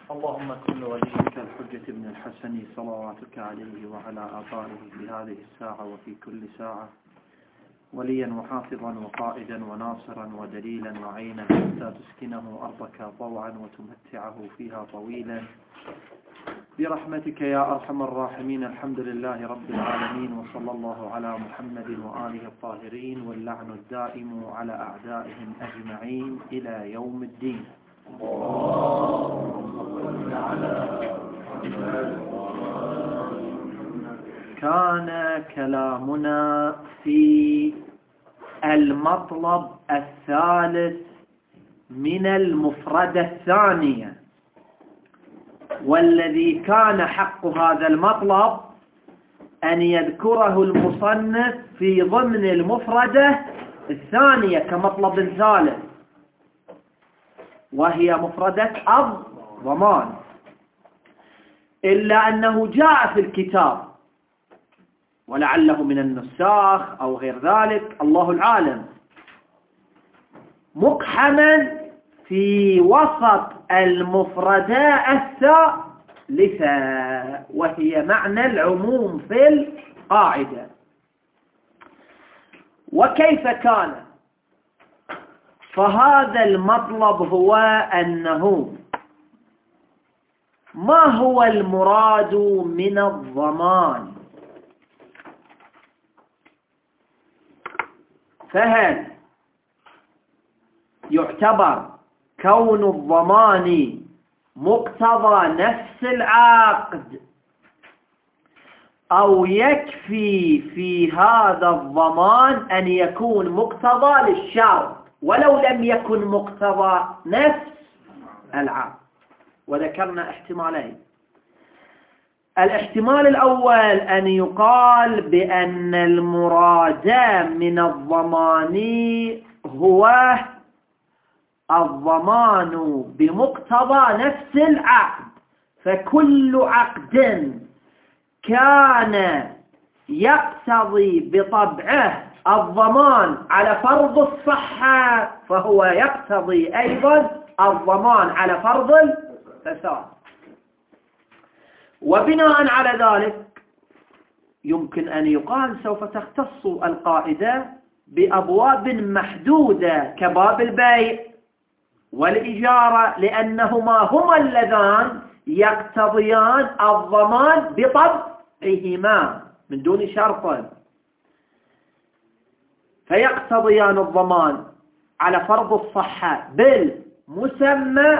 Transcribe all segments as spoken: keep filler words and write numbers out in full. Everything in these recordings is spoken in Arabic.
اللهم كن وليك الحجة ابن الحسن صلواتك عليه وعلى آثاره في هذه الساعة وفي كل ساعة وليا وحافظا وقائدا وناصرا ودليلا وعينا حتى تسكنه أرضك طوعا وتمتعه فيها طويلا برحمتك يا أرحم الراحمين. الحمد لله رب العالمين، وصلى الله على محمد وآله الطاهرين، واللعن الدائم على أعدائهم أجمعين إلى يوم الدين. كان كلامنا في المطلب الثالث من المفردة الثانية، والذي كان حق هذا المطلب أن يذكره المصنف في ضمن المفردة الثانية كمطلب ثالث، وهي مفردة الضمان، إلا أنه جاء في الكتاب ولعله من النساخ أو غير ذلك الله العالم مقحما في وسط المفردة الثالثة، وهي معنى العموم في القاعدة. وكيف كان؟ فهذا المطلب هو أنه ما هو المراد من الضمان؟ فهل يعتبر كون الضمان مقتضى نفس العقد، أو يكفي في هذا الضمان أن يكون مقتضى للشرط ولو لم يكن مقتضى نفس العقد؟ وذكرنا احتمالين. الاحتمال الأول أن يقال بأن المراد من الضمان هو الضمان بمقتضى نفس العقد، فكل عقد كان يقتضي بطبعه الضمان على فرض الصحة فهو يقتضي أيضا الضمان على فرض الفساد. وبناء على ذلك يمكن أن يقال سوف تختص القاعدة بأبواب محدودة كباب البيع والإجارة، لأنهما هما اللذان يقتضيان الضمان بطبعهما من دون شرط، فيقتضيان الضمان على فرض الصحة بالمسمى،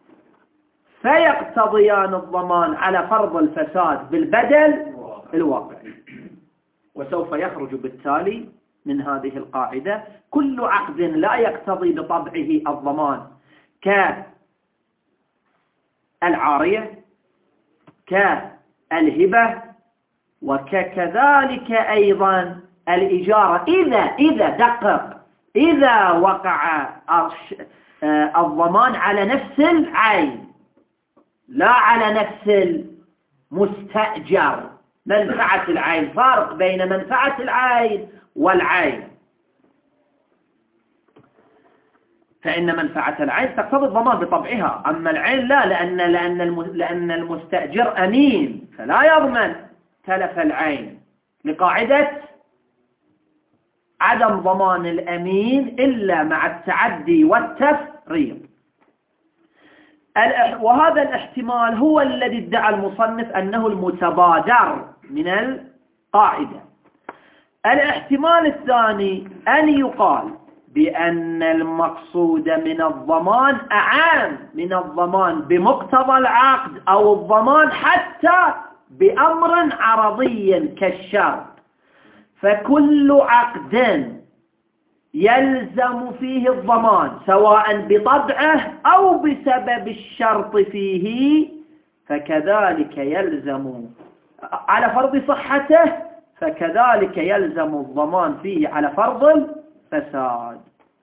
فيقتضيان الضمان على فرض الفساد بالبدل الواقعي. وسوف يخرج بالتالي من هذه القاعدة كل عقد لا يقتضي بطبعه الضمان كالعارية كالهبة وكذلك أيضا الإجارة، إذا إذا دقق إذا وقع الضمان على نفس العين لا على نفس المستأجر. منفعة العين، فارق بين منفعة العين والعين، فإن منفعة العين تقتضي الضمان بطبعها، أما العين لا، لأن لأن لأن المستأجر أمين فلا يضمن تلف العين لقاعدة عدم ضمان الأمين إلا مع التعدي والتفريط. وهذا الاحتمال هو الذي ادعى المصنف أنه المتبادر من القاعدة. الاحتمال الثاني أن يقال بأن المقصود من الضمان أعام من الضمان بمقتضى العقد أو الضمان حتى بأمر عرضي كالشرط، فكل عقد يلزم فيه الضمان سواء بطبعه أو بسبب الشرط فيه، فكذلك يلزم على فرض صحته، فكذلك يلزم الضمان فيه على فرض الفساد.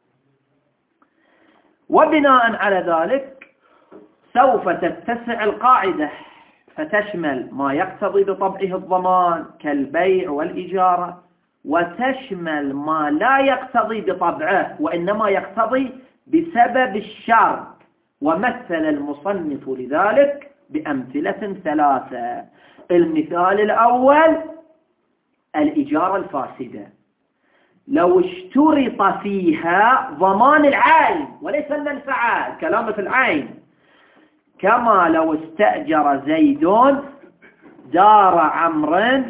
وبناء على ذلك سوف تتسع القاعدة فتشمل ما يقتضي بطبعه الضمان كالبيع والإجارة، وتشمل ما لا يقتضي بطبعه وإنما يقتضي بسبب الشرط، ومثل المصنف لذلك بأمثلة ثلاثة. المثال الأول الإجارة الفاسدة، لو اشترط فيها ضمان العين وليس المنفعة، الكلام في العين، كما لو استأجر زيد دار عمرو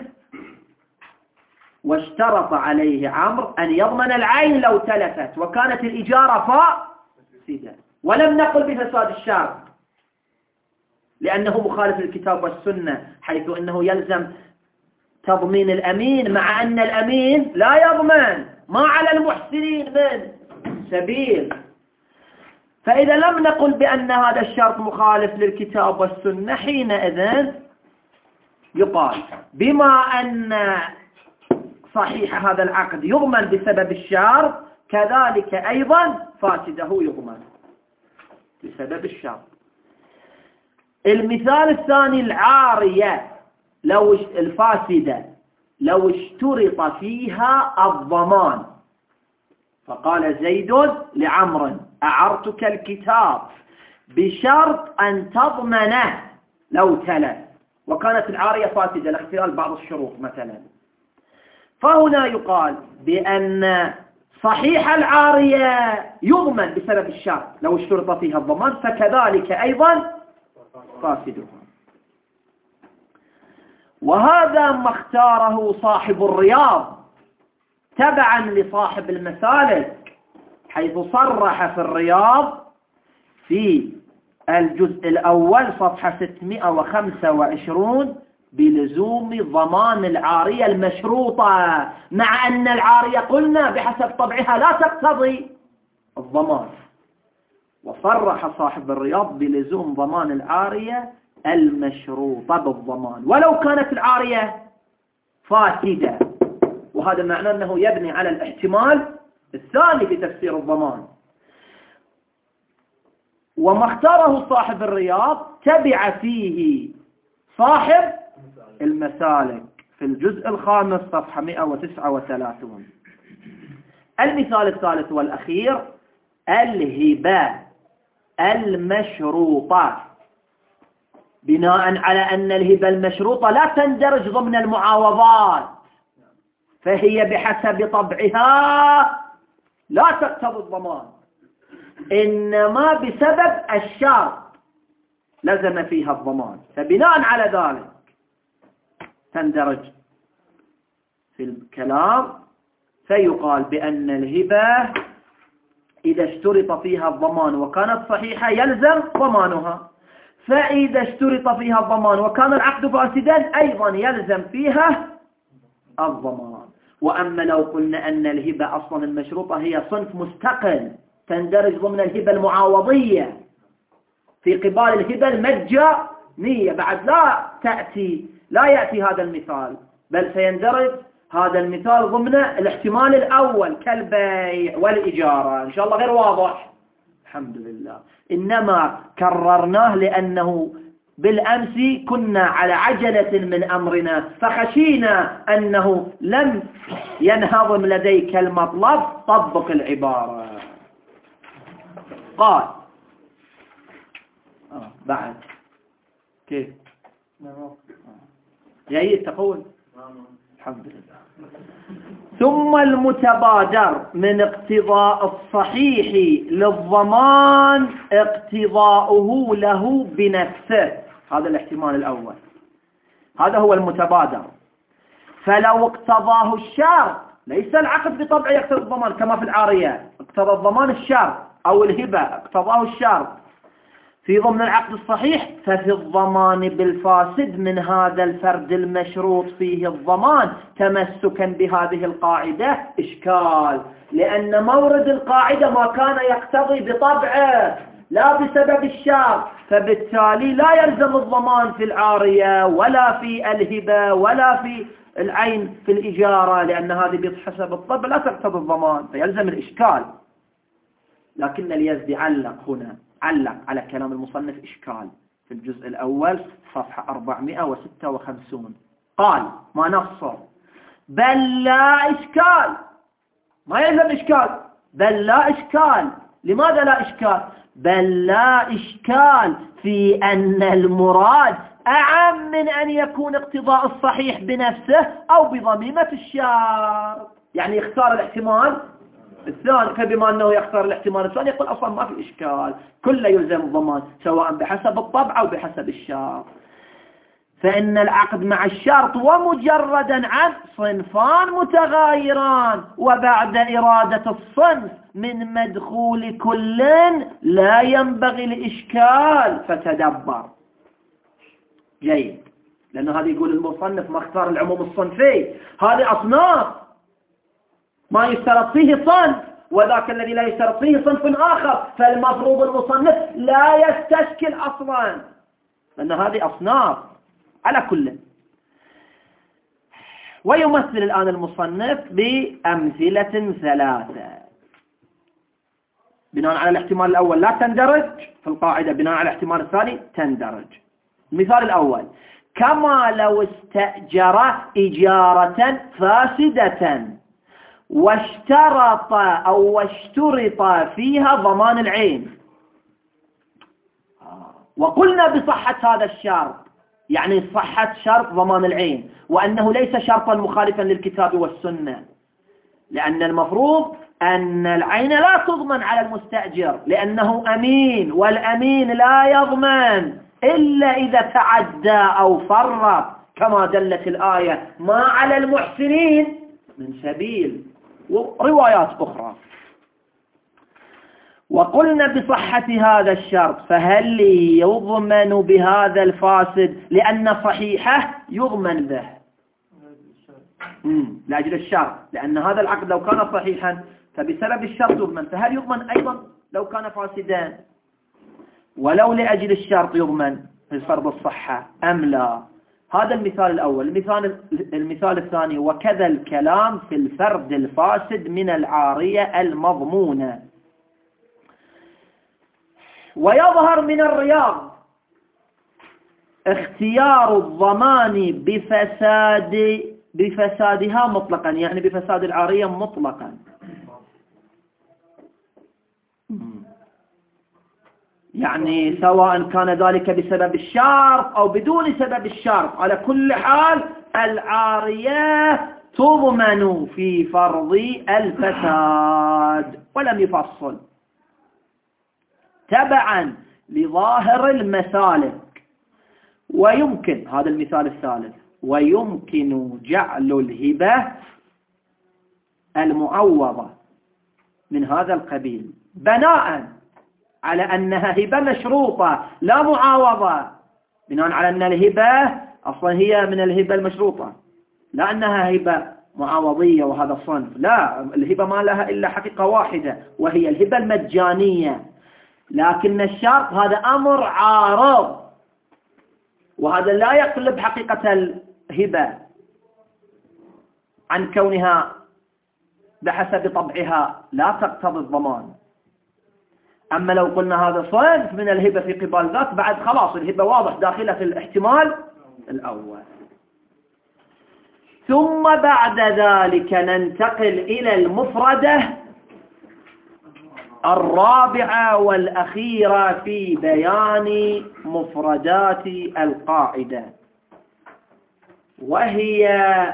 واشترط عليه عمرو أن يضمن العين لو تلفت وكانت الإجارة فاسدة، ولم نقل بفساد الشرط لأنه مخالف للكتاب والسنة، حيث أنه يلزم تضمين الأمين، مع أن الأمين لا يضمن، ما على المحسنين من سبيل. فإذا لم نقل بأن هذا الشرط مخالف للكتاب والسنة، حينئذ يقال بما أن صحيح هذا العقد يضمن بسبب الشرط، كذلك أيضا فاسده يضمن بسبب الشرط. المثال الثاني العارية لو الفاسدة لو اشترط فيها الضمان، فقال زيد لعمرو أعرتك الكتاب بشرط أن تضمنه لو تلف، وكانت العارية فاسدة لاختلال بعض الشروط مثلا، فهنا يقال بأن صحيح العارية يضمن بسبب الشرط لو اشترط فيها الضمان، فكذلك أيضا فاسدها. وهذا ما اختاره صاحب الرياض تبعا لصاحب المسالك، حيث صرح في الرياض في الجزء الأول صفحة ستمائة وخمسة وعشرين بلزوم ضمان العارية المشروطة، مع أن العارية قلنا بحسب طبعها لا تقتضي الضمان، وصرح صاحب الرياض بلزوم ضمان العارية المشروطة بالضمان ولو كانت العارية فاسدة، وهذا معناه أنه يبني على الاحتمال الثاني في تفسير الضمان. وما اختاره صاحب الرياض تبع فيه صاحب المسالك في الجزء الخامس صفحة مائة وتسعة وثلاثين. المثال الثالث والأخير الهبة المشروطة، بناء على أن الهبة المشروطة لا تندرج ضمن المعاوضات، فهي بحسب طبعها لا تقتضي الضمان، إنما بسبب الشرط لزم فيها الضمان، فبناء على ذلك تندرج في الكلام، فيقال بأن الهبة إذا اشترط فيها الضمان وكانت صحيحة يلزم ضمانها، فإذا اشترط فيها الضمان وكان العقد فاسدا أيضا يلزم فيها الضمان. وأما لو قلنا أن الهبة أصلا المشروطة هي صنف مستقل تندرج ضمن الهبة المعاوضية في قبال الهبة المجانية، بعد لا تأتي لا يأتي هذا المثال، بل سيندرج هذا المثال ضمن الاحتمال الأول كالبيع والإجارة. إن شاء الله غير واضح؟ الحمد لله. إنما كررناه لأنه بالأمس كنا على عجلة من أمرنا، فخشينا أنه لم ينهضم لديك المطلب، طبق العبارة. قال آه بعد كيف جيد تقول الحمد لله. ثم المتبادر من اقتضاء الصحيح للضمان اقتضاؤه له بنفسه، هذا الاحتمال الأول، هذا هو المتبادر. فلو اقتضاه الشرط، ليس العقد بطبعه يقتضي الضمان كما في العارية، اقتضى الضمان الشرط أو الهبة اقتضاه الشرط في ضمن العقد الصحيح، ففي الضمان بالفاسد من هذا الفرد المشروط فيه الضمان تمسكا بهذه القاعدة إشكال، لأن مورد القاعدة ما كان يقتضي بطبعه لا بسبب الشرط، فبالتالي لا يلزم الضمان في العارية ولا في الهبة ولا في العين في الإجارة، لأن هذه بحسب الطبع لا تقتضي الضمان، فيلزم الإشكال. لكن اليزدي علق هنا علق على كلام المصنف إشكال في الجزء الأول صفحة أربعمائة وستة وخمسين، قال ما نصر بل لا إشكال، ما يلزم إشكال، بل لا إشكال. لماذا لا إشكال؟ بل لا إشكال في أن المراد أعم من أن يكون اقتضاء الصحيح بنفسه أو بضميمة الشرط. يعني يختار الاحتمال الثاني، فبما أنه يختار الاحتمال الثاني يقول أصلا ما في إشكال، كله يلزم الضمان سواء بحسب الطبع أو بحسب الشرط. فإن العقد مع الشرط ومجردا عن صنفان متغايران، وبعد إرادة الصنف من مدخول كل لا ينبغي الإشكال، فتدبر. جيد، لأنه هذا يقول المصنف ما اختار العموم الصنفي، هذه أصناف ما يشترط فيه صنف وذاك الذي لا يشترط فيه صنف آخر، فالمفروض المصنف لا يستشكل أصلا، لأن هذه أصناف على كل. ويمثل الآن المصنف بأمثلة ثلاثة بناء على الاحتمال الأول لا تندرج في القاعدة، بناء على الاحتمال الثاني تندرج. المثال الأول: كما لو استأجر إجارة فاسدة واشترط أو واشترط فيها ضمان العين، وقلنا بصحة هذا الشرط، يعني صحة شرط ضمان العين، وأنه ليس شرطا مخالفا للكتاب والسنة، لأن المفروض أن العين لا تضمن على المستأجر لأنه أمين، والأمين لا يضمن إلا إذا تعدى أو فرط، كما دلت الآية: ما على المحسنين من سبيل، وروايات أخرى. وقلنا بصحة هذا الشرط، فهل يضمن بهذا الفاسد لأن صحيحه يضمن به لأجل الشرط، لأن هذا العقد لو كان صحيحا فبسبب الشرط يضمن، فهل يضمن أيضا لو كان فاسدا ولو لأجل الشرط يضمن في فرض الصحة أم لا؟ هذا المثال الأول. المثال, المثال الثاني: وكذا الكلام في الفرد الفاسد من العارية المضمونة. ويظهر من الرياض اختيار الضمان بفساد بفسادها مطلقا، يعني بفساد العارية مطلقا، يعني سواء كان ذلك بسبب الشرط أو بدون سبب الشرط، على كل حال العارية تضمن في فرض الفساد، ولم يفصل تبعا لظاهر المسالك. ويمكن، هذا المثال الثالث، ويمكن جعل الهبة المعوضة من هذا القبيل بناء على أنها هبة مشروطة لا معاوضة، بناء على أن الهبة أصلا هي من الهبة المشروطة، لا أنها هبة معاوضية وهذا الصنف، لا، الهبة ما لها إلا حقيقة واحدة وهي الهبة المجانية، لكن الشرط هذا أمر عارض، وهذا لا يقلب حقيقة الهبة عن كونها بحسب طبعها لا تقتضي الضمان. أما لو قلنا هذا صنف من الهبة في قبال ذات، بعد خلاص الهبة واضح داخلة في الاحتمال الأول. ثم بعد ذلك ننتقل إلى المفردة الرابعة والأخيرة في بيان مفردات القاعدة، وهي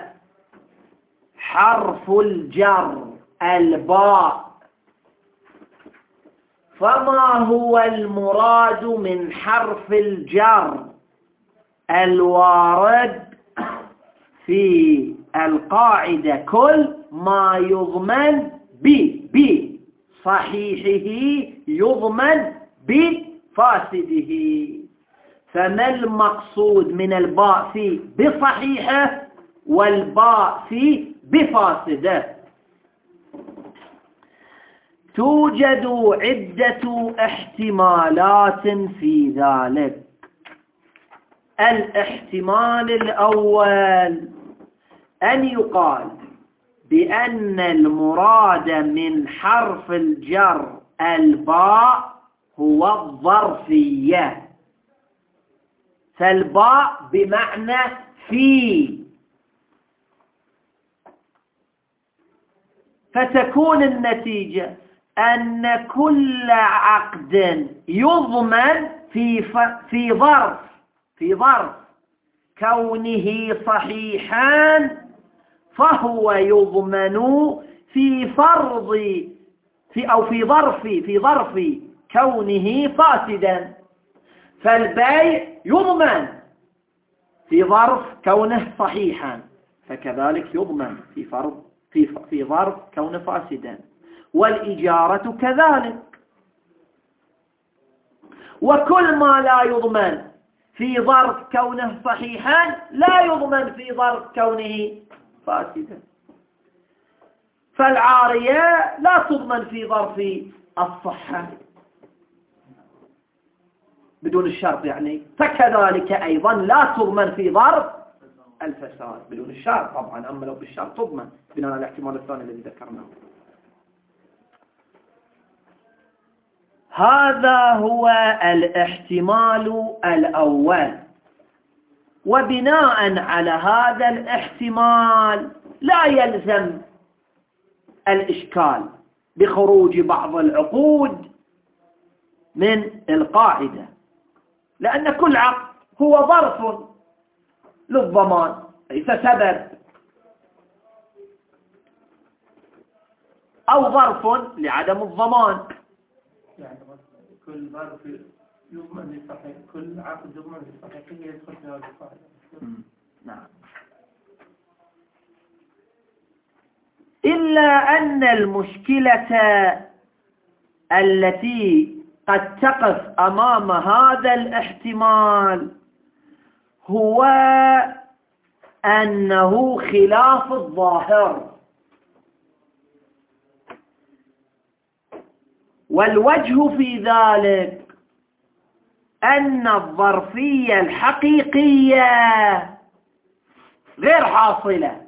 حرف الجر الباء. فما هو المراد من حرف الجر الوارد في القاعدة؟ كل ما يضمن بصحيحه يضمن بفاسده. فما المقصود من الباء في بصحيحه والباء في بفاسده؟ توجد عدة احتمالات في ذلك. الاحتمال الأول أن يقال بأن المراد من حرف الجر الباء هو الظرفية، فالباء بمعنى في، فتكون النتيجة أن كل عقد يضمن في في ظرف في ظرف كونه صحيحا فهو يضمن في فرض في أو في ظرف في ظرف كونه فاسدا. فالبيع يضمن في ظرف كونه صحيحا، فكذلك يضمن في فرض في في ظرف كونه فاسدا، والإجارة كذلك. وكل ما لا يضمن في ظرف كونه صحيحا لا يضمن في ظرف كونه فاسدا. فالعارية لا تضمن في ظرف الصحة بدون الشرط يعني، فكذلك أيضا لا تضمن في ظرف الفساد بدون الشرط طبعا، أما لو بالشرط تضمن بناء على الاحتمال الثاني الذي ذكرناه. هذا هو الاحتمال الأول، وبناء على هذا الاحتمال لا يلزم الإشكال بخروج بعض العقود من القاعدة، لأن كل عقد هو ظرف للضمان ليس سبب، أو ظرف لعدم الضمان. يعني كل ظرف يضمن للصحيح، كل عقد يضمن للصحيحية يدخل في هذه القاعدة. نعم. إلا أن المشكلة التي قد تقف أمام هذا الاحتمال هو أنه خلاف الظاهر، والوجه في ذلك أن الظرفية الحقيقية غير حاصلة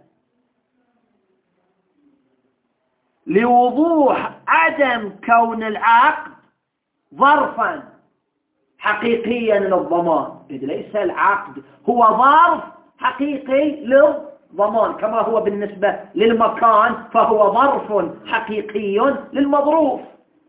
لوضوح عدم كون العقد ظرفا حقيقيا للضمان، إذ ليس العقد هو ظرف حقيقي للضمان كما هو بالنسبة للمكان فهو ظرف حقيقي للمظروف.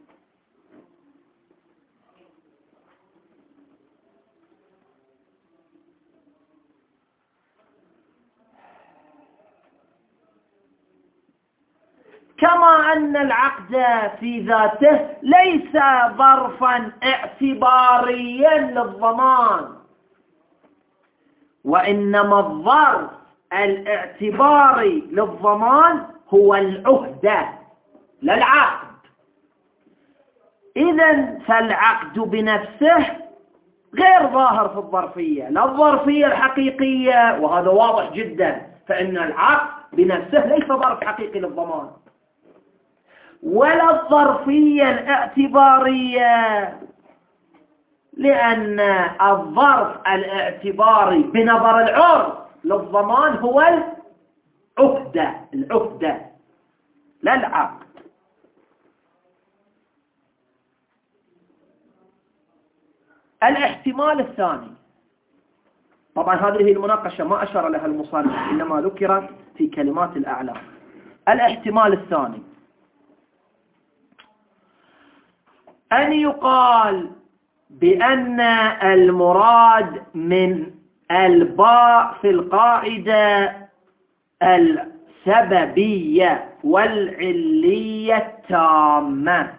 كما أن العقد في ذاته ليس ظرفا اعتباريا للضمان، وإنما الظرف الاعتباري للضمان هو العهدة لا العقد. إذن فالعقد بنفسه غير ظاهر في الظرفية، لا الظرفية الحقيقية، وهذا واضح جدا، فإن العقد بنفسه ليس ظرف حقيقي للضمان، ولا الظرفية الاعتبارية، لأن الظرف الاعتباري بنظر العرف للضمان هو العهدة العهدة لا العقد. الاحتمال الثاني، طبعا هذه المناقشة ما أشار لها المصنف، إنما ذكرت في كلمات الأعلام. الاحتمال الثاني أن يقال بأن المراد من الباء في القاعدة السببية والعلية التامة،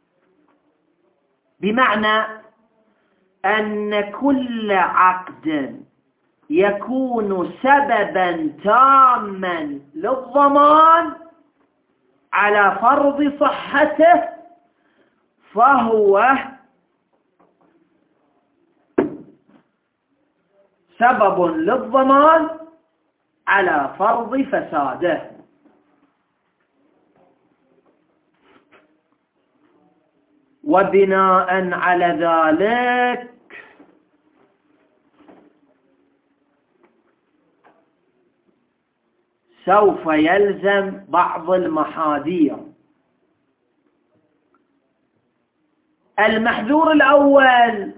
بمعنى أن كل عقد يكون سببا تاما للضمان على فرض صحته فهو سبب للضمان على فرض فساده. وبناء على ذلك سوف يلزم بعض المحاذير. المحذور الأول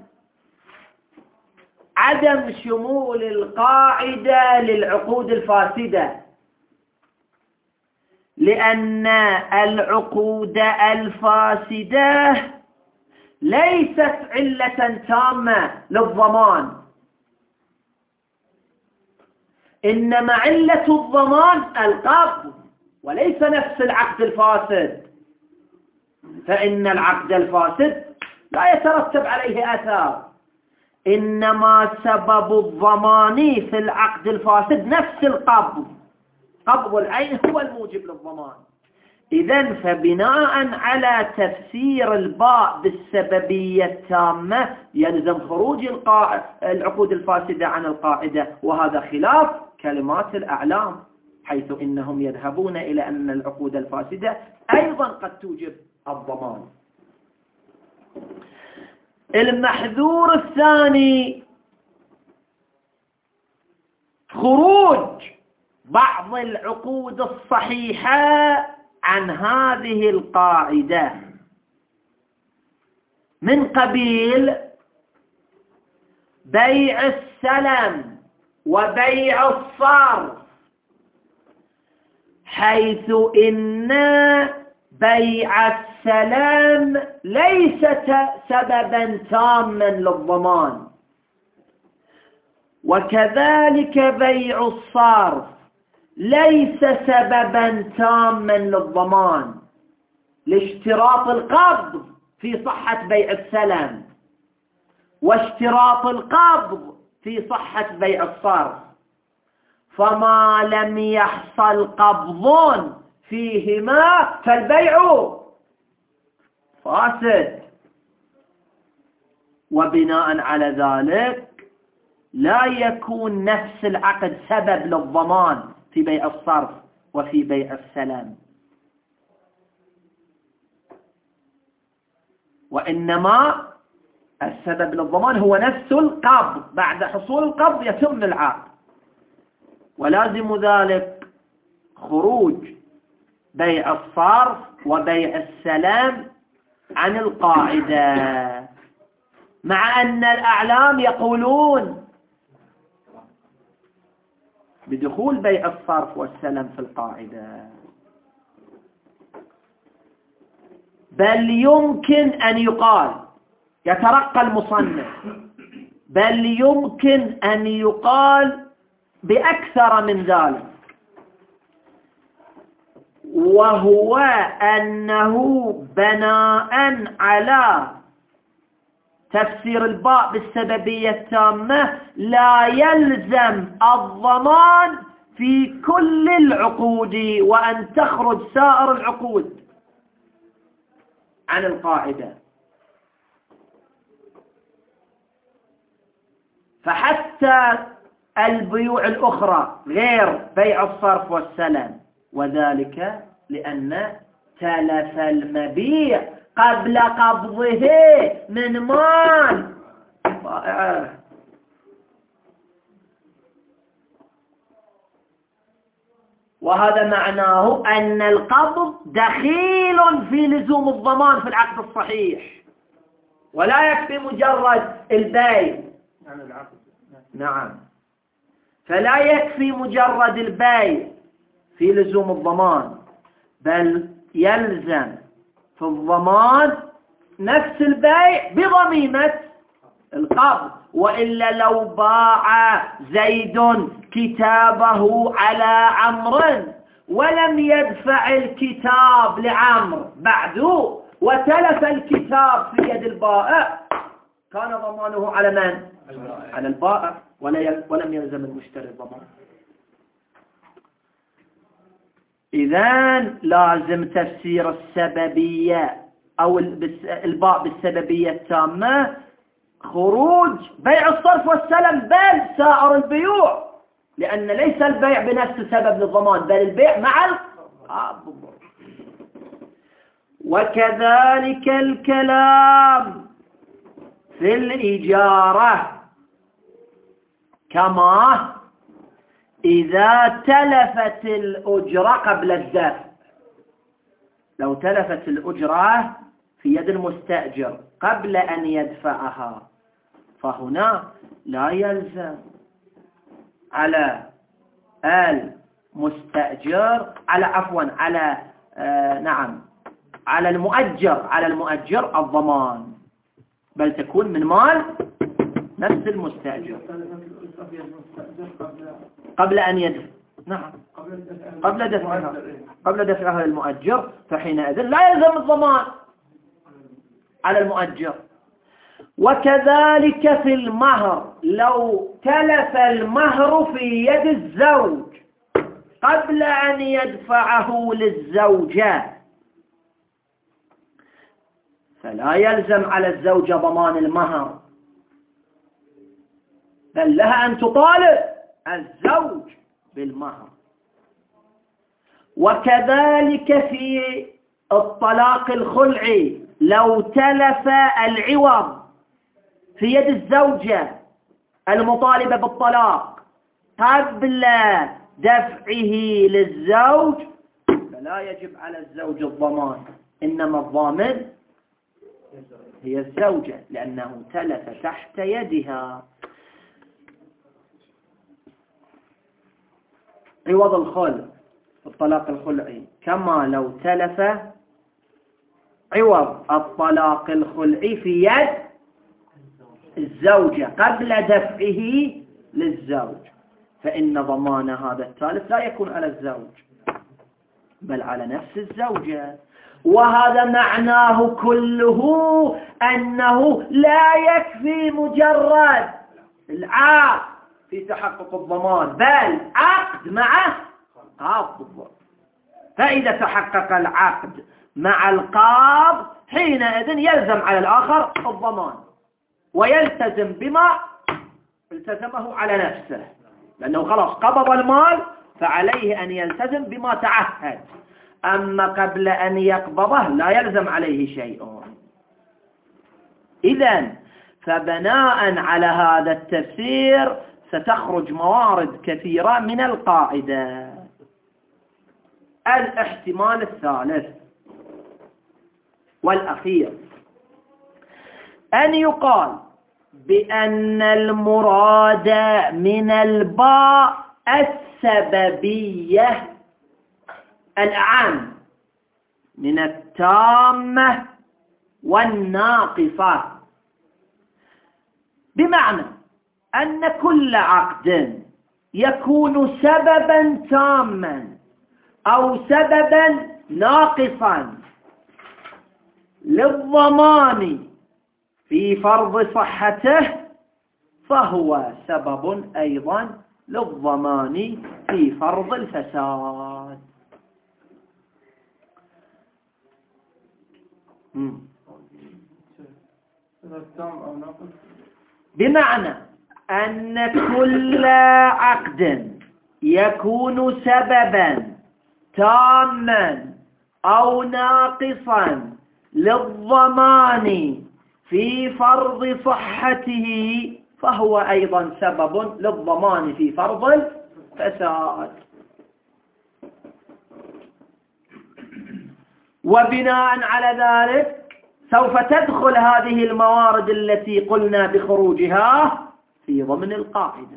عدم شمول القاعدة للعقود الفاسدة، لأن العقود الفاسدة ليست علة تامة للضمان، إنما علة الضمان القبض وليس نفس العقد الفاسد، فإن العقد الفاسد لا يترتب عليه أثار، إنما سبب الضمان في العقد الفاسد نفس القبض، قبض العين هو الموجب للضمان. إذن فبناء على تفسير الباء بالسببية التامة يلزم خروج العقود الفاسدة عن القاعدة، وهذا خلاف كلمات الأعلام، حيث إنهم يذهبون إلى أن العقود الفاسدة أيضا قد توجب الضمان. المحذور الثاني خروج بعض العقود الصحيحة عن هذه القاعدة من قبيل بيع السلم وبيع الصرف، حيث إن بيع السلام ليس سببا تاما للضمان، وكذلك بيع الصرف ليس سببا تاما للضمان لاشتراط القبض في صحة بيع السلم واشتراط القبض في صحة بيع الصرف، فما لم يحصل قبض فيهما فالبيع فاسد، وبناء على ذلك لا يكون نفس العقد سبب للضمان في بيع الصرف وفي بيع السلام، وإنما السبب للضمان هو نفس القبض، بعد حصول القبض يتم العقد، ولازم ذلك خروج بيع الصرف وبيع السلام عن القاعدة، مع أن الأعلام يقولون بدخول بيع الصرف والسلم في القاعدة، بل يمكن أن يقال، يترقى المصنف، بل يمكن أن يقال بأكثر من ذلك، وهو أنه بناء على تفسير الباء بالسببية التامة لا يلزم الضمان في كل العقود، وأن تخرج سائر العقود عن القاعدة، فحتى البيوع الأخرى غير بيع الصرف والسلم، وذلك لأن تلف المبيع قبل قبضه من مال بائعه. وهذا معناه أن القبض دخيل في لزوم الضمان في العقد الصحيح، ولا يكفي مجرد البيع. نعم، فلا يكفي مجرد البيع في لزوم الضمان، بل يلزم في الضمان نفس البيع بضميمة القبض، وإلا لو باع زيد كتابه على عمرو ولم يدفع الكتاب لعمرو بعد وتلف الكتاب في يد البائع، كان ضمانه على من؟ على البائع، ولم يلزم المشتري الضمان. إذن لازم تفسير السببية أو الباء بالسببية التامة خروج بيع الصرف والسلم بل سائر البيوع، لأن ليس البيع بنفس سبب للضمان، بل البيع مع القبض. وكذلك الكلام في الإجارة، كما إذا تلفت الأجرة قبل الدفع، لو تلفت الأجرة في يد المستأجر قبل أن يدفعها، فهنا لا يلزم على المستأجر على عفوا على آه نعم على المؤجر على المؤجر الضمان، بل تكون من مال نفس المستأجر قبل أن يدفع. نعم قبل دفعها قبل دفعها للمؤجر، فحينئذ لا يلزم الضمان على المؤجر. وكذلك في المهر، لو تلف المهر في يد الزوج قبل أن يدفعه للزوجة، فلا يلزم على الزوجة ضمان المهر، بل لها أن تطالب الزوج بالمهر. وكذلك في الطلاق الخلعي، لو تلف العوض في يد الزوجة المطالبة بالطلاق قبل دفعه للزوج، فلا يجب على الزوج الضمان، إنما الضامن هي الزوجة لأنه تلف تحت يدها. عوض الخلع في الطلاق الخلعي، كما لو تلف عوض الطلاق الخلعي في يد الزوجة قبل دفعه للزوج، فإن ضمان هذا التالف لا يكون على الزوج بل على نفس الزوجة. وهذا معناه كله أنه لا يكفي مجرد العقد في تحقق الضمان، بل عقد مع قبض. فإذا تحقق العقد مع القبض حينئذ يلزم على الآخر الضمان ويلتزم بما التزمه على نفسه، لأنه خلاص قبض المال فعليه أن يلتزم بما تعهد. أما قبل أن يقبضه لا يلزم عليه شيء. إذن فبناء على هذا التفسير ستخرج موارد كثيرة من القاعدة. الاحتمال الثالث والأخير أن يقال بأن المراد من الباء السببية الأعم من التامة والناقصة، بمعنى أن كل عقد يكون سببا تاما أو سببا ناقصا للضمان في فرض صحته فهو سبب أيضا للضمان في فرض الفساد. بمعنى أن كل عقد يكون سببا تاما أو ناقصا للضمان في فرض صحته فهو أيضا سبب للضمان في فرض الفساد. وبناء على ذلك سوف تدخل هذه الموارد التي قلنا بخروجها في ضمن القاعدة،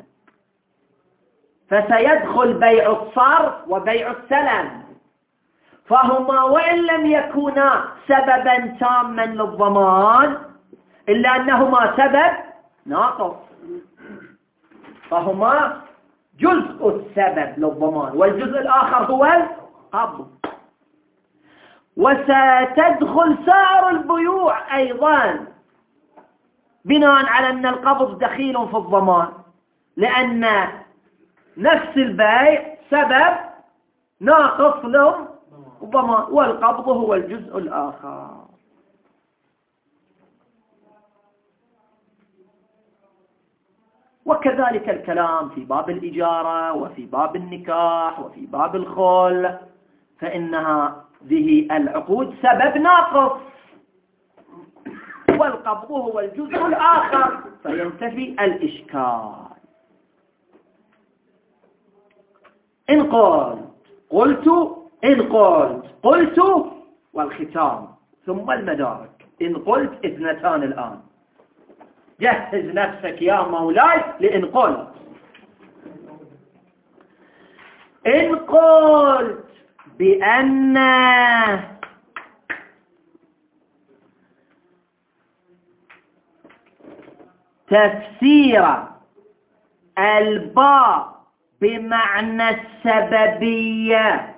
فسيدخل بيع الصرف وبيع السلم، فهما وإن لم يكونا سببا تاما للضمان إلا أنهما سبب ناقص، فهما جزء السبب للضمان والجزء الآخر هو القبض. وستدخل سائر البيوع أيضا بناء على أن القبض دخيل في الضمان، لأن نفس البيع سبب ناقص للضمان والقبض هو الجزء الآخر. وكذلك الكلام في باب الإجارة وفي باب النكاح وفي باب الخل، فإنها هذه العقود سبب ناقص والقبض هو الجزء الآخر، فينتفي الإشكال. إن قلت قلت إن قلت قلت والختام ثم المدارك. إن قلت اثنتان الآن، جهز نفسك يا مولاي لإن قلت. إن قلت بأن تفسير الباء بمعنى السببية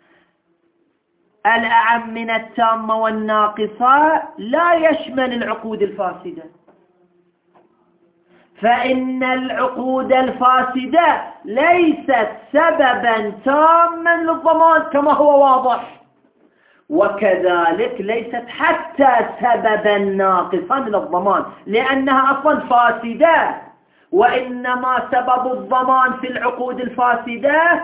الأعم من التامة والناقصة لا يشمل العقود الفاسدة، فإن العقود الفاسدة ليست سببا تاما للضمان كما هو واضح، وكذلك ليست حتى سببا ناقصا للضمان لأنها أصلا فاسدة، وإنما سبب الضمان في العقود الفاسدة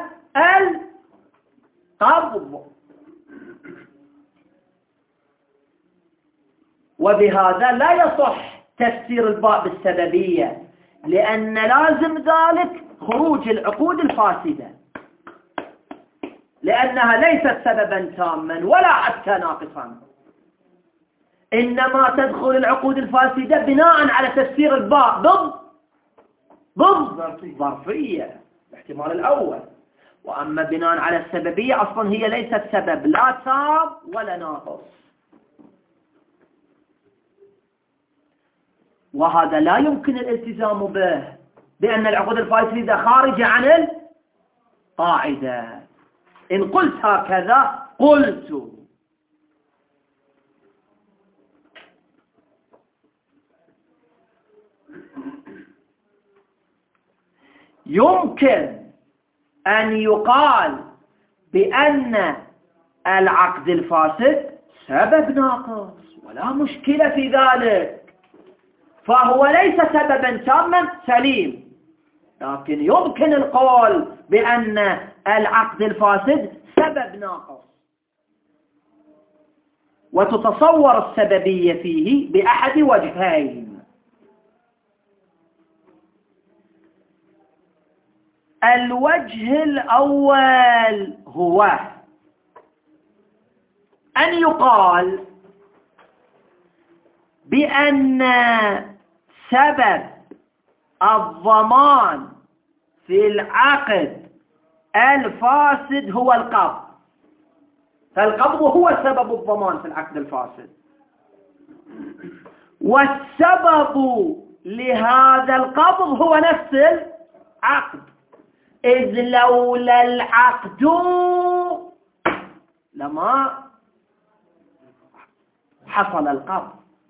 القبض. وبهذا لا يصح تفسير الباء بالسببية، لأن لازم ذلك خروج العقود الفاسدة، لأنها ليست سببا تاما ولا حتى ناقصا، إنما تدخل العقود الفاسدة بناء على تفسير الباء ضد ضد ظرفية الاحتمال الأول، وأما بناء على السببية أصلا هي ليست سبب لا تام ولا ناقص، وهذا لا يمكن الالتزام به، بأن العقود الفاسدة خارجة عن القاعدة. إن قلت هكذا قلت يمكن أن يقال بأن العقد الفاسد سبب ناقص ولا مشكلة في ذلك، فهو ليس سببا تاما سليم، لكن يمكن القول بأن العقد الفاسد سبب ناقص، وتتصور السببية فيه بأحد وجهين. الوجه الأول هو أن يقال بأن سبب الضمان في العقد الفاسد هو القبض، فالقبض هو سبب الضمان في العقد الفاسد، والسبب لهذا القبض هو نفس العقد، إذ لولا العقد لما حصل القبض،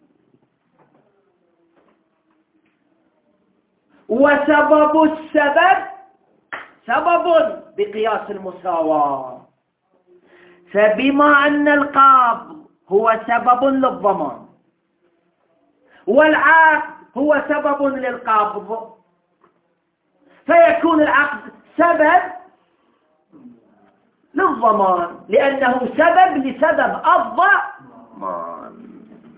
وسبب السبب سبب بقياس المساواة، فبما أن القبض هو سبب للضمان والعقد هو سبب للقبض، فيكون العقد سبب للضمان لأنه سبب لسبب الضمان.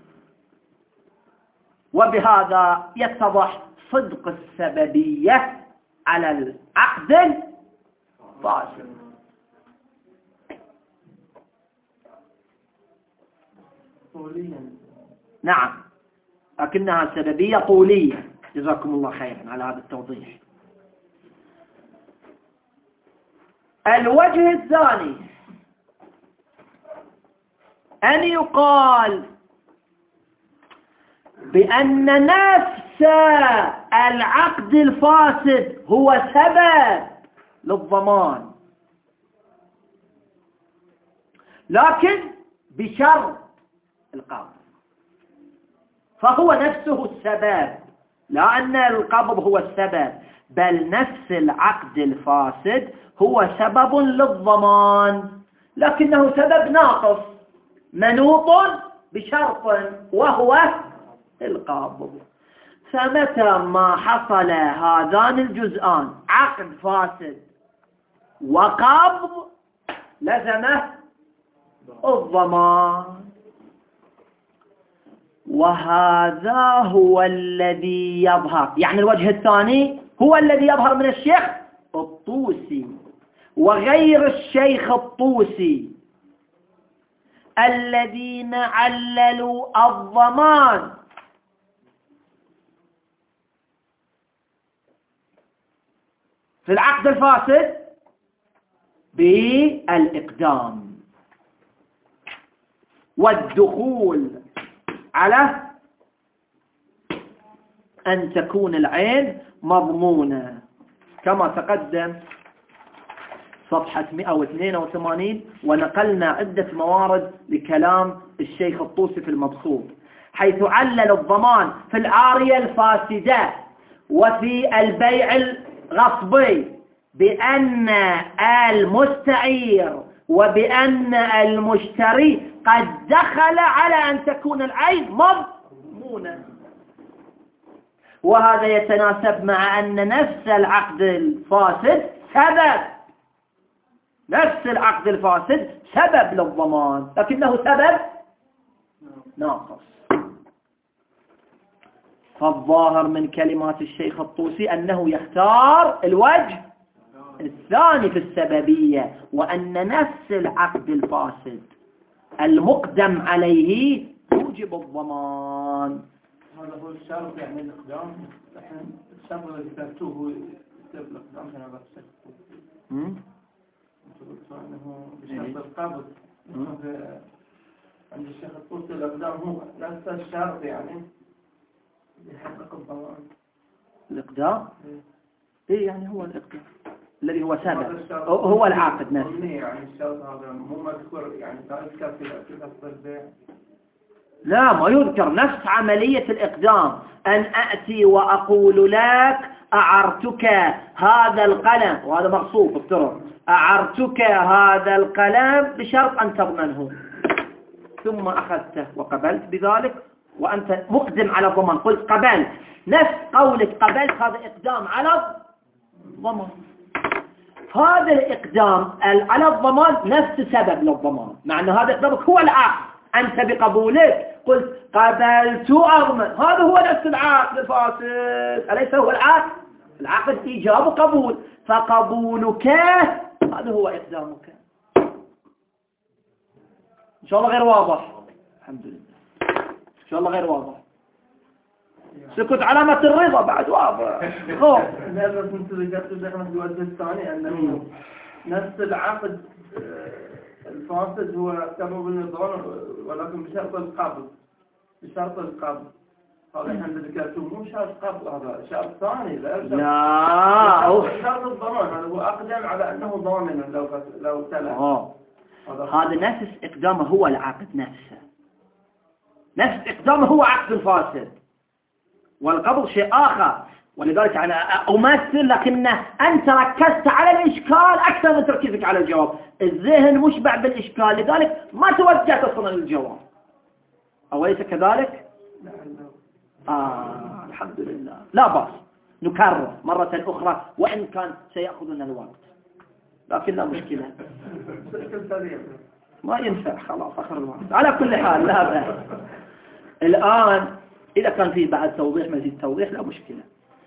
وبهذا يتضح صدق السببية على العقد الفاسد. نعم، لكنها سببية طولية. جزاكم الله خيرا على هذا التوضيح. الوجه الثاني أن يقال بأن نفس العقد الفاسد هو سبب للضمان، لكن بشرط القبض، فهو نفسه السبب، لا أن القبض هو السبب، بل نفس العقد الفاسد هو سبب للضمان، لكنه سبب ناقص منوط بشرط وهو القبض. فمتى ما حصل هذان الجزءان عقد فاسد وقبض لزمه الضمان، وهذا هو الذي يظهر، يعني الوجه الثاني هو الذي يظهر من الشيخ الطوسي وغير الشيخ الطوسي الذين عللوا الضمان في العقد الفاسد بالإقدام والدخول على أن تكون العين مضمونة كما تقدم صفحة مئة واثنين وثمانين. ونقلنا عدة موارد لكلام الشيخ الطوسي في المبسوط، حيث علل الضمان في العارية الفاسدة وفي البيع الغصبي بأن المستعير وبأن المشتري قد دخل على أن تكون العين مضمونة. وهذا يتناسب مع أن نفس العقد الفاسد سبب نفس العقد الفاسد سبب للضمان، لكنه سبب ناقص. فالظاهر من كلمات الشيخ الطوسي أنه يختار الوجه الثاني في السببية، وأن نفس العقد الفاسد المقدم عليه يوجب الضمان. هذا هو الشرط يعني الإقدام. الحين الشرط الذي ذكرتوه هو يكتب الإقدام كما بس قلت أنه بشرط القبض. عند الشيخ الطوسي الإقدام هو نفس الشرط يعني يحقق الضمان. الإقدام إيه يعني هو الإقدام الذي هو سبب هو العاقد نفسه. يعني الشرط هذا مو مذكور يعني لا يذكر في لفظ البيع. لا ما يذكر نفس عملية الإقدام، أن أأتي وأقول لك أعرتك هذا القلم، وهذا مقصود افترض أعرتك هذا القلم بشرط أن تضمنه، ثم أخذته وقبلت بذلك وأنت مقدم على الضمان، قلت قبلت. نفس قولك قبلت هذا إقدام على الضمان. هذا الإقدام على الضمان نفس سبب للضمان، مع أن هذا إقدامك هو العقد. أنت بقبولك قلت قبلت أضمن، هذا هو نفس العقد الفاسد، أليس هو العقد؟ العقد إيجاب وقبول، فقبولك هذا هو إقدامك. إن شاء الله غير واضح؟ الحمد لله. إن شاء الله غير واضح. سكت علامة الرضا بعد واضح. خوف. لا بس أنت ذكرت دخلنا في الوجه الثاني أنه نفس العقد الفاسد هو سبب النظام، ولكن بشرط القبض بشرط القبض. هذا احنا ذكرته مو شرط قبض، هذا شرط ثاني. لا لا شرط الضمان، هذا هو أقدم على أنه ضامن لو لو تلف. هذا نفس إقدامه هو العقد نفسه، نفس إقدامه هو عقد الفاسد، والقبض شيء آخر. ولذلك أنا أمثل، لكن أنت ركزت على الإشكال أكثر من تركيزك على الجواب. الذهن مشبع بالإشكال، لذلك ما توجهت أصلا للجواب. أوليس كذلك؟ آه الحمد لله. لا بأس نكرر مرة أخرى وإن كان سيأخذنا الوقت، لكن لا مشكلة ما ينفع خلاص آخر الوقت. على كل حال لا بأس. الآن إذا كان فيه بعد توضيح مزيد توضيح لا مشكلة.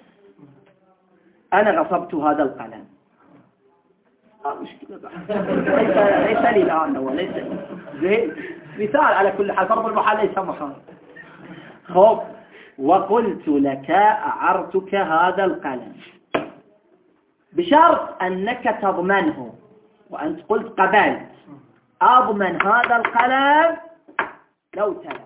أنا غصبت هذا القلم، لا مشكلة ليس, ليس لي الآن هو ليس زين مثال. على كل حال فرض المحال ليس محال. خب وقلت لك أعرتك هذا القلم بشرط أنك تضمنه، وأنت قلت قبلت أضمن هذا القلم لو تلف.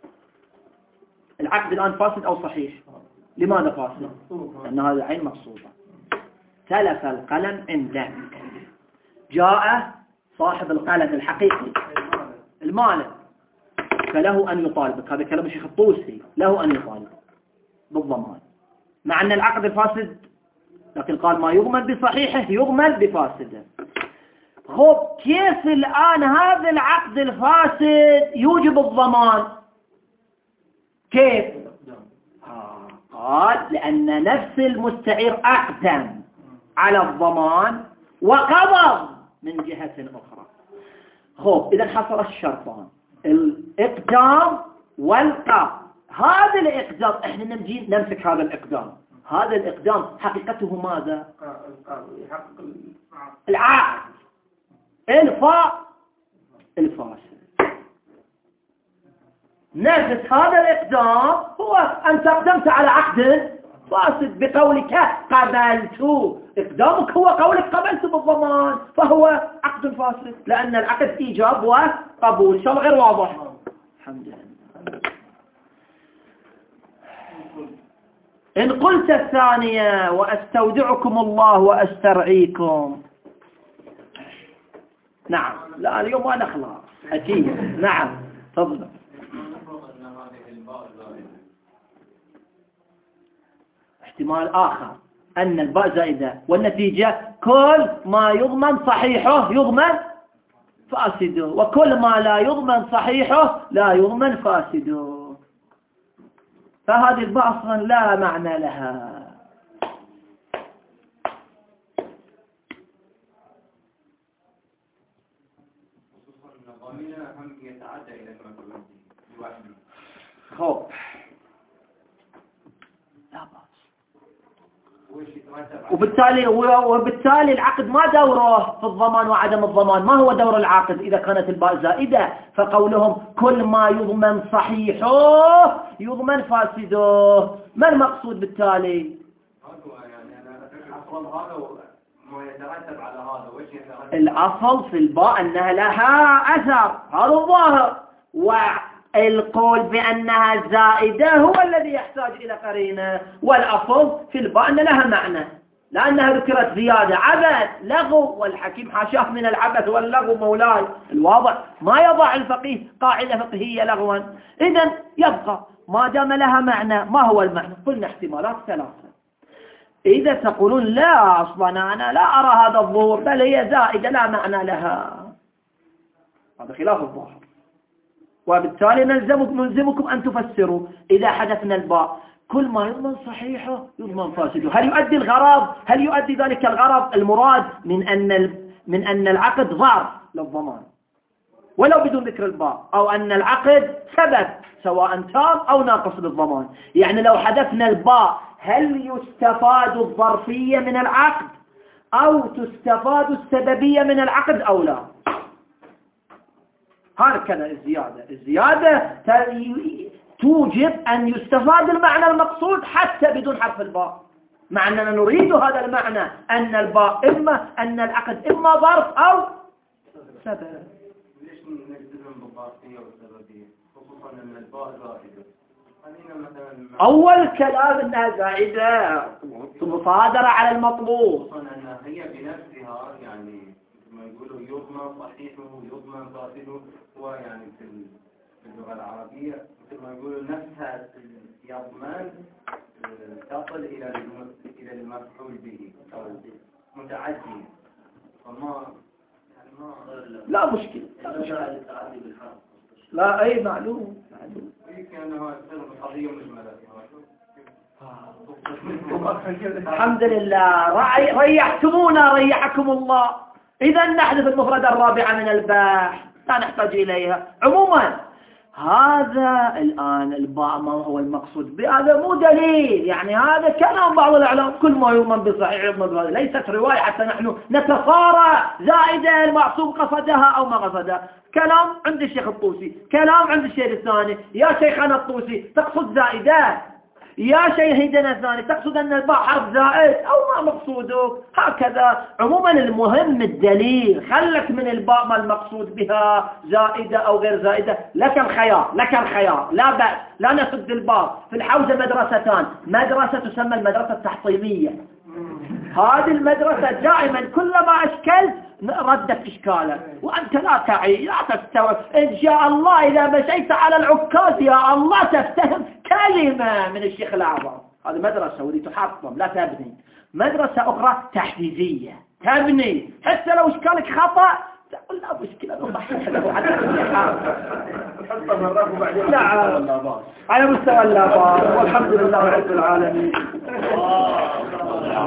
العقد الآن فاسد أو صحيح؟ لماذا فاسد؟ لأن هذا العين مقصودة. تلف القلم عندك، جاء صاحب القلم الحقيقي المالك، فله أن يطالبك. هذا كلام الشيخ الطوسي، له أن يطالب بالضمان، مع أن العقد الفاسد، لكن قال ما يضمن بصحيحه يضمن بفاسده. خب كيف الآن هذا العقد الفاسد يوجب الضمان؟ كيف؟ آه قال لأن نفس المستعير أقدم على الضمان وقبض من جهة أخرى. خب إذا حصل الشرطان الإقدام والقبض. هذا الإقدام احنا نمجي نمسك هذا الإقدام، هذا الإقدام حقيقته ماذا؟ العقد الفاء الفاسد. نفس هذا الإقدام هو أنت أقدمت على عقد فاسد بقولك قبلت. إقدامك هو قولك قبلت بالضمان، فهو عقد فاسد، لأن العقد إيجاب وقبول. إن شاء الله غير واضح. الحمد لله. إن قلت الثانية وأستودعكم الله وأسترعيكم. نعم، لا اليوم ما نخلص أكيد. نعم تفضل. احتمال آخر أن الباء زائدة والنتيجة كل ما يضمن صحيحه يضمن فاسده، وكل ما لا يضمن صحيحه لا يضمن فاسده. فهذه الباء أصلا لا معنى لها. خب لا بأس. وبالتالي وبالتالي العقد ما دوره في الضمان وعدم الضمان. ما هو دور العقد إذا كانت الباء زائدة؟ فقولهم كل ما يضمن صحيحه يضمن فاسده، ما المقصود بالتالي؟ الأصل في الباء أنها لها أثر، هذا الظاهر، والقول بأنها زائدة هو الذي يحتاج إلى قرينة. والأصل في الباء أن لها معنى، لأنها ذكرت زيادة. عبث لغو، والحكيم حاشاه من العبث واللغو مولاي. الواضح ما يضع الفقيه قاعدة فقهية لغوا. إذن يبقى ما دام لها معنى. ما هو المعنى؟ قلنا احتمالات ثلاثة. إذا تقولون لا أصلا أنا لا أرى هذا الظهور، بل هي زائدة لا معنى لها، هذا خلاف الظاهر، وبالتالي نلزمكم, نلزمكم أن تفسروا. إذا حدثنا الباء كل ما يضمن صحيحه يضمن فاسده، هل يؤدي الغرض هل يؤدي ذلك الغرض المراد من أن من أن العقد ضار للضمان ولو بدون ذكر الباء، أو أن العقد سبب سواء تام أو ناقص للضمان؟ يعني لو حدثنا الباء هل يستفاد الظرفية من العقد أو تستفاد السببية من العقد أو لا؟ هكذا الزيادة الزيادة توجب أن يستفاد المعنى المقصود حتى بدون حرف الباء، مع أننا نريد هذا المعنى أن الباء إما أن العقد إما ظرف أو سبب. ليش نلزم بالظرفية والسببية خصوصا أن الباء زائدة؟ أول كلام أنها زائدة مصادرة على المطلوب، خصوصا أنها هي بنفسها يعني ما يقولوا يضمن صحيحه يضمن فاسده، هو يعني في اللغة العربية مثل ما يقولوا نفسها يضمن تصل إلى إلى المفعول به أو متعدي، فما يعني ما لا مشكلة لا أي معلوم معلوم الحمد لله ريحتمونا ريحكم الله. إذا نحذف المفردة الرابعة من الباحث لا نحتاج إليها. عموما هذا الآن الباء ما هو المقصود بهذا مو دليل، يعني هذا كلام بعض الإعلام كل ما يؤمن بصحيح يؤمن بهذا، ليست رواية حتى نحن نتصارع زائدة المعصوم قصدها أو ما قصدها. كلام عند الشيخ الطوسي، كلام عند الشيخ الثاني. يا شيخنا الطوسي تقصد زائدة، يا شيخنا الثاني تقصد أن الباء حرف زائد أو ما مقصودك، هكذا. عموما المهم الدليل، خلك من الباء ما المقصود بها زائدة أو غير زائدة، لك الخيار لك الخيار لا بأس، لا نسد الباب. في الحوزة مدرستان، مدرسة تسمى المدرسة التحطيمية، هذه المدرسة دائما كلما أشكلت ردت إشكالا، وأنت لا تعي لا تستوعب. إن شاء الله إذا مشيت على العكاز يا الله تفتهم كلمة من الشيخ الأعظم. هذه مدرسة ودي تحطم لا تبني. مدرسة أخرى تحديثية تبني، حتى لو إشكالك خطأ تقول لا مشكلة نصحح له حتى نعم على مستوى اللابار. والحمد لله رب العالمين.